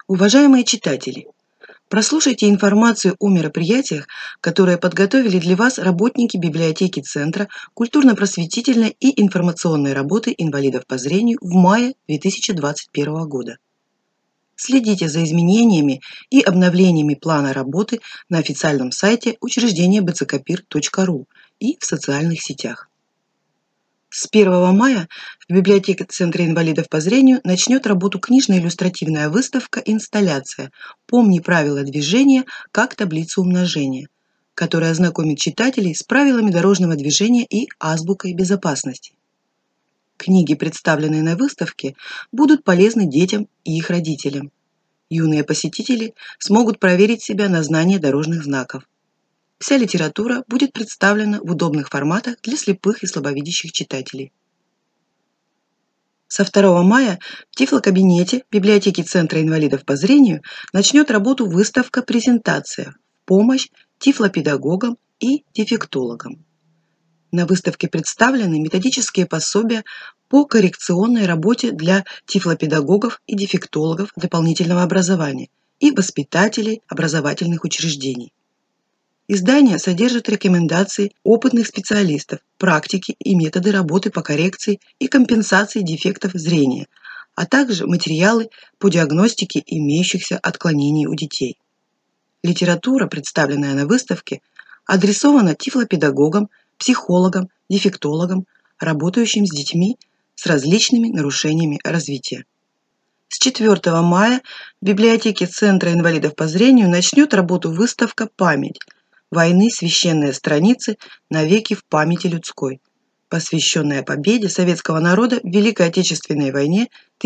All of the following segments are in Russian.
Уважаемые читатели, прослушайте информацию о мероприятиях, которые подготовили для вас работники библиотеки Центра культурно-просветительной и информационной работы инвалидов по зрению в мае 2021 года. Следите за изменениями и обновлениями плана работы на официальном сайте учреждения bckpir.ru и в социальных сетях. С 1 мая в библиотеке Центра инвалидов по зрению начнет работу книжно-иллюстративная выставка «Инсталляция. Помни правила движения как таблицу умножения», которая ознакомит читателей с правилами дорожного движения и азбукой безопасности. Книги, представленные на выставке, будут полезны детям и их родителям. Юные посетители смогут проверить себя на знание дорожных знаков. Вся литература будет представлена в удобных форматах для слепых и слабовидящих читателей. Со 2 мая в Тифлокабинете библиотеки Центра инвалидов по зрению начнет работу выставка-презентация в помощь тифлопедагогам и дефектологам. На выставке представлены методические пособия по коррекционной работе для тифлопедагогов и дефектологов дополнительного образования и воспитателей образовательных учреждений. Издание содержит рекомендации опытных специалистов, практики и методы работы по коррекции и компенсации дефектов зрения, а также материалы по диагностике имеющихся отклонений у детей. Литература, представленная на выставке, адресована тифлопедагогам, психологам, дефектологам, работающим с детьми с различными нарушениями развития. С 4 мая в библиотеке Центра инвалидов по зрению начнет работу выставка «Память. Войны. Священные страницы. Навеки в памяти людской», посвященная победе советского народа в Великой Отечественной войне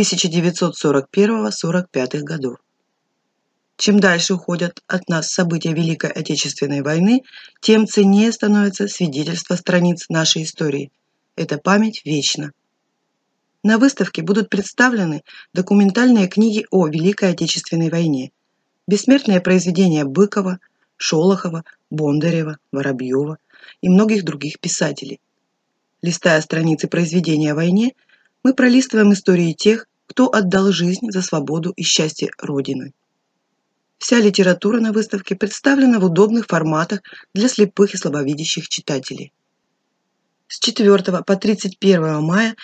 1941-1945 годов. Чем дальше уходят от нас события Великой Отечественной войны, тем ценнее становится свидетельство страниц нашей истории. Эта память вечна. На выставке будут представлены документальные книги о Великой Отечественной войне, бессмертные произведения Быкова, Шолохова, Бондарева, Воробьева и многих других писателей. Листая страницы произведения о войне, мы пролистываем истории тех, кто отдал жизнь за свободу и счастье Родины. Вся литература на выставке представлена в удобных форматах для слепых и слабовидящих читателей. С 4 по 31 мая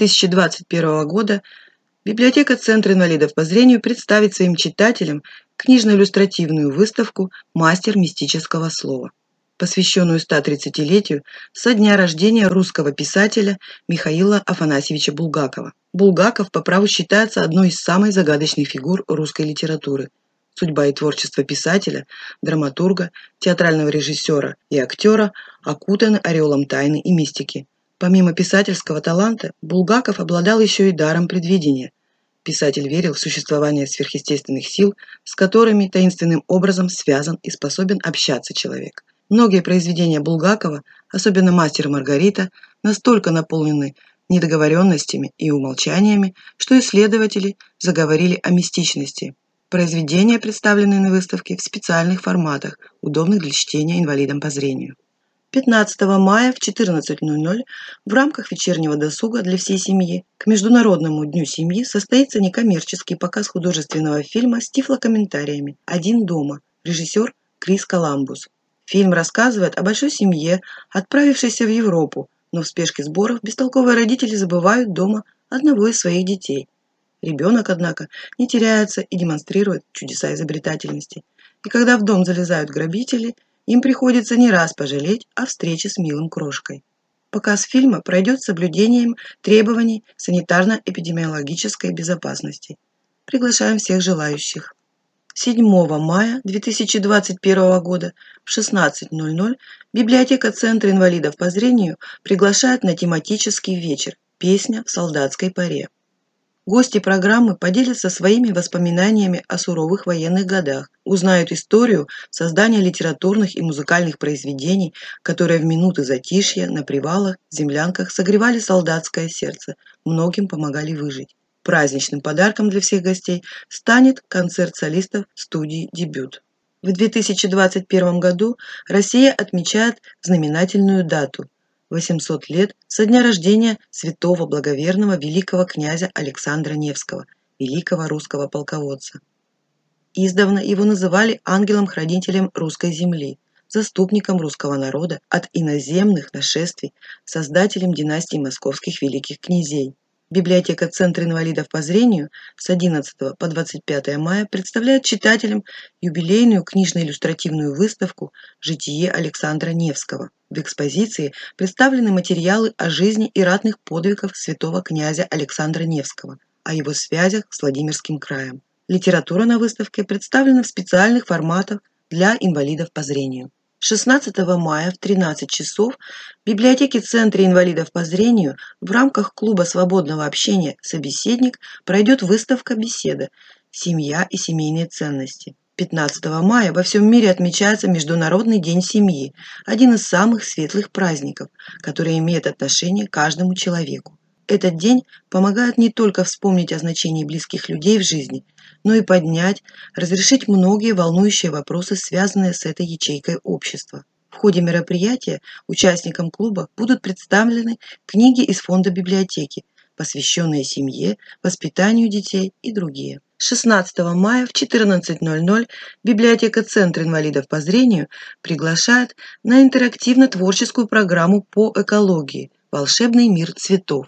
2021 года библиотека Центра инвалидов по зрению представит своим читателям книжно-иллюстративную выставку «Мастер мистического слова», посвященную 130-летию со дня рождения русского писателя Михаила Афанасьевича Булгакова. Булгаков по праву считается одной из самых загадочных фигур русской литературы. Судьба и творчество писателя, драматурга, театрального режиссера и актера окутаны ореолом тайны и мистики. Помимо писательского таланта, Булгаков обладал еще и даром предвидения. Писатель верил в существование сверхъестественных сил, с которыми таинственным образом связан и способен общаться человек. Многие произведения Булгакова, особенно «Мастер и Маргарита», настолько наполнены недоговоренностями и умолчаниями, что исследователи заговорили о мистичности. Произведения, представленные на выставке в специальных форматах, удобных для чтения инвалидам по зрению. 15 мая в 14:00 в рамках вечернего досуга для всей семьи к Международному дню семьи состоится некоммерческий показ художественного фильма с тифлокомментариями «Один дома», режиссер Крис Коламбус. Фильм рассказывает о большой семье, отправившейся в Европу, но в спешке сборов бестолковые родители забывают дома одного из своих детей. Ребенок, однако, не теряется и демонстрирует чудеса изобретательности. И когда в дом залезают грабители, им приходится не раз пожалеть о встрече с милым крошкой. Показ фильма пройдет с соблюдением требований санитарно-эпидемиологической безопасности. Приглашаем всех желающих. 7 мая 2021 года в 16:00 библиотека Центра инвалидов по зрению приглашает на тематический вечер «Песня в солдатской поре». Гости программы поделятся своими воспоминаниями о суровых военных годах, узнают историю создания литературных и музыкальных произведений, которые в минуты затишья на привалах, землянках согревали солдатское сердце, многим помогали выжить. Праздничным подарком для всех гостей станет концерт солистов студии «Дебют». В 2021 году Россия отмечает знаменательную дату – 800 лет со дня рождения святого благоверного великого князя Александра Невского, великого русского полководца. Издавна его называли ангелом-хранителем русской земли, заступником русского народа от иноземных нашествий, создателем династии московских великих князей. Библиотека Центра инвалидов по зрению с 11 по 25 мая представляет читателям юбилейную книжно-иллюстративную выставку «Житие Александра Невского». В экспозиции представлены материалы о жизни и ратных подвигах святого князя Александра Невского, о его связях с Владимирским краем. Литература на выставке представлена в специальных форматах для инвалидов по зрению. 16 мая в 13 часов в библиотеке Центра инвалидов по зрению в рамках клуба свободного общения «Собеседник» пройдет выставка «Беседа. Семья и семейные ценности». 15 мая во всем мире отмечается Международный день семьи, один из самых светлых праздников, который имеет отношение к каждому человеку. Этот день помогает не только вспомнить о значении близких людей в жизни, но и поднять, разрешить многие волнующие вопросы, связанные с этой ячейкой общества. В ходе мероприятия участникам клуба будут представлены книги из фонда библиотеки, посвященные семье, воспитанию детей и другие. 16 мая в 14:00 библиотека Центра инвалидов по зрению приглашает на интерактивно-творческую программу по экологии «Волшебный мир цветов».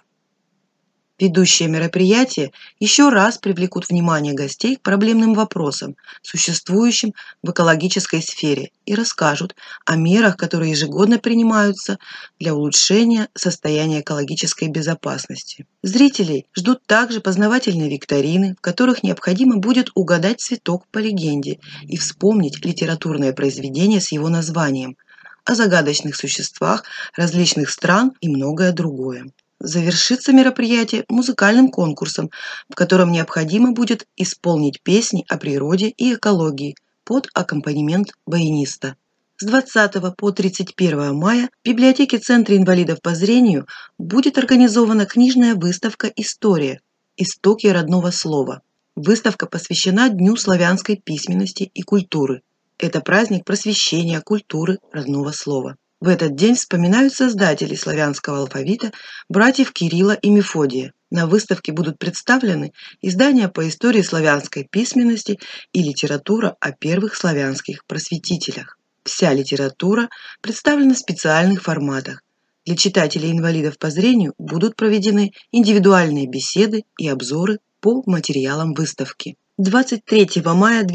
Ведущие мероприятия еще раз привлекут внимание гостей к проблемным вопросам, существующим в экологической сфере, и расскажут о мерах, которые ежегодно принимаются для улучшения состояния экологической безопасности. Зрителей ждут также познавательные викторины, в которых необходимо будет угадать цветок по легенде и вспомнить литературное произведение с его названием, о загадочных существах различных стран и многое другое. Завершится мероприятие музыкальным конкурсом, в котором необходимо будет исполнить песни о природе и экологии под аккомпанемент баяниста. С 20 по 31 мая в библиотеке Центра инвалидов по зрению будет организована книжная выставка «История. Истоки родного слова». Выставка посвящена Дню славянской письменности и культуры. Это праздник просвещения, культуры, родного слова. В этот день вспоминают создателей славянского алфавита, братьев Кирилла и Мефодия. На выставке будут представлены издания по истории славянской письменности и литература о первых славянских просветителях. Вся литература представлена в специальных форматах. Для читателей-инвалидов по зрению будут проведены индивидуальные беседы и обзоры по материалам выставки. 23 мая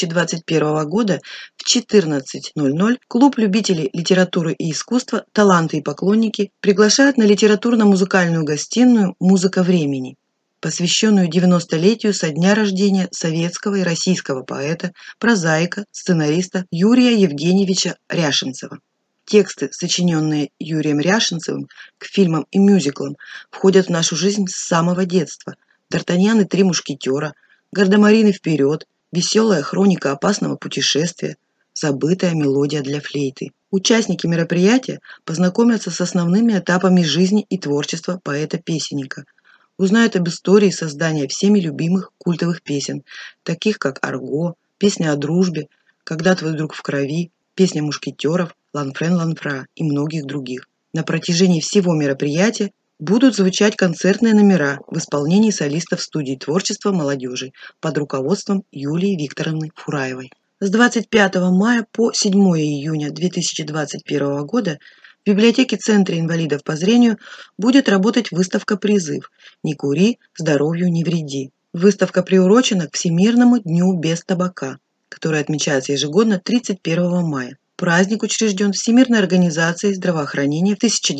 2021 года в 14:00 клуб любителей литературы и искусства «Таланты и поклонники» приглашает на литературно-музыкальную гостиную «Музыка времени», посвященную 90-летию со дня рождения советского и российского поэта, прозаика, сценариста Юрия Евгеньевича Ряшенцева. Тексты, сочиненные Юрием Ряшенцевым к фильмам и мюзиклам, входят в нашу жизнь с самого детства. «Д'Артаньян и три мушкетера», «Гардемарины вперед», «Веселая хроника опасного путешествия», «Забытая мелодия для флейты». Участники мероприятия познакомятся с основными этапами жизни и творчества поэта-песенника, узнают об истории создания всеми любимых культовых песен, таких как «Арго», «Песня о дружбе», «Когда твой друг в крови», «Песня мушкетеров», «Ланфрен-Ланфра» и многих других. На протяжении всего мероприятия будут звучать концертные номера в исполнении солистов студии творчества молодежи под руководством Юлии Викторовны Фураевой. С 25 мая по 7 июня 2021 года в библиотеке Центра инвалидов по зрению будет работать выставка «Призыв. Не кури, здоровью не вреди». Выставка приурочена к Всемирному дню без табака, который отмечается ежегодно 31 мая. Праздник учрежден Всемирной организацией здравоохранения в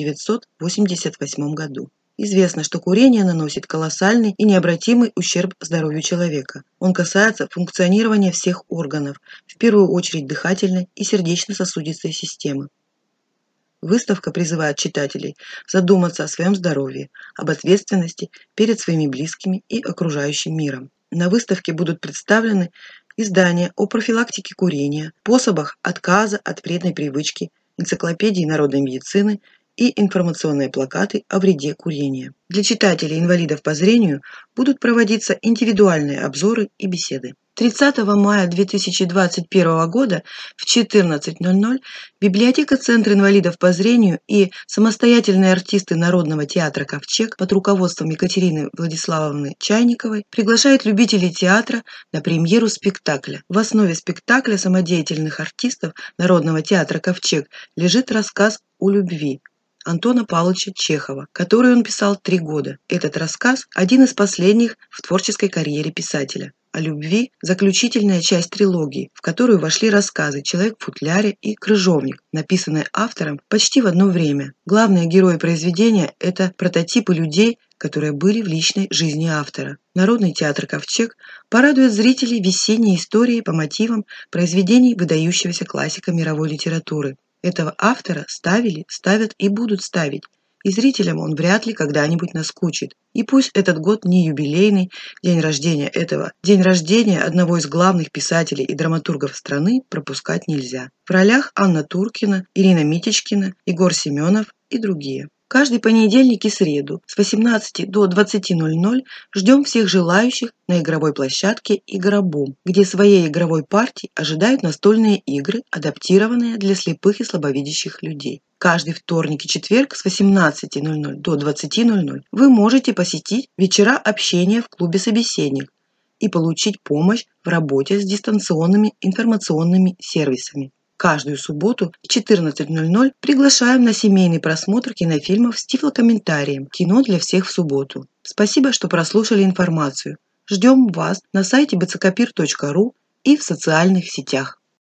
1988 году. Известно, что курение наносит колоссальный и необратимый ущерб здоровью человека. Он касается функционирования всех органов, в первую очередь дыхательной и сердечно-сосудистой системы. Выставка призывает читателей задуматься о своем здоровье, об ответственности перед своими близкими и окружающим миром. На выставке будут представлены издания о профилактике курения, способах отказа от вредной привычки, энциклопедии народной медицины и информационные плакаты о вреде курения. Для читателей-инвалидов по зрению будут проводиться индивидуальные обзоры и беседы. 30 мая 2021 года в 14:00 библиотека Центра инвалидов по зрению и самостоятельные артисты Народного театра «Ковчег» под руководством Екатерины Владиславовны Чайниковой приглашают любителей театра на премьеру спектакля. В основе спектакля самодеятельных артистов Народного театра «Ковчег» лежит рассказ «О любви» Антона Павловича Чехова, который он писал 3 года. Этот рассказ – один из последних в творческой карьере писателя. О любви – заключительная часть трилогии, в которую вошли рассказы «Человек в футляре» и «Крыжовник», написанные автором почти в одно время. Главные герои произведения – это прототипы людей, которые были в личной жизни автора. Народный театр «Ковчег» порадует зрителей весенней историей по мотивам произведений выдающегося классика мировой литературы. Этого автора ставили, ставят и будут ставить, и зрителям он вряд ли когда-нибудь наскучит. И пусть этот год не юбилейный, день рождения одного из главных писателей и драматургов страны пропускать нельзя. В ролях Анна Туркина, Ирина Митечкина, Егор Семенов и другие. Каждый понедельник и среду с 18 до 20:00 ждем всех желающих на игровой площадке «Игробум», где своей игровой партии ожидают настольные игры, адаптированные для слепых и слабовидящих людей. Каждый вторник и четверг с 18:00 до 20:00 вы можете посетить вечера общения в клубе «Собеседник» и получить помощь в работе с дистанционными информационными сервисами. Каждую субботу в 14:00 приглашаем на семейный просмотр кинофильмов с тифлокомментарием «Кино для всех в субботу». Спасибо, что прослушали информацию. Ждем вас на сайте bckpir.ru и в социальных сетях.